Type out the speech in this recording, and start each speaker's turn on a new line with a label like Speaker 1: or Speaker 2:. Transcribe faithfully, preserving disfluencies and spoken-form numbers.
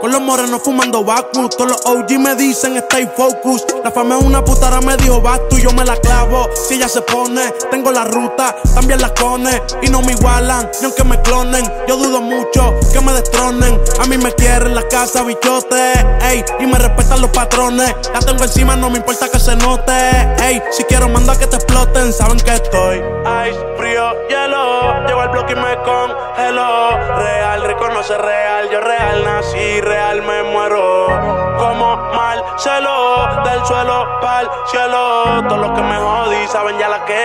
Speaker 1: Con los morenos fumando Bacus. Todos los O G me dicen stay focus. La fama es una puta, ahora me dijo vas tú, yo me la clavo. Si ella se pone, tengo la ruta, también la cone. Y no me igualan, ni aunque me clonen. Yo dudo mucho que me destronen. A mí me quieren la casa, bichote, ey, y me respetan los patrones. La tengo encima, no me importa que se note, ey. Si quiero mando a que te exploten, saben que estoy ice, frío, hielo. Llego al bloque y me congelo. Real, reconoce real, yo real nací, real me muero. Como Marcelo, del suelo pa'l cielo. Todos los que me jodí saben ya la que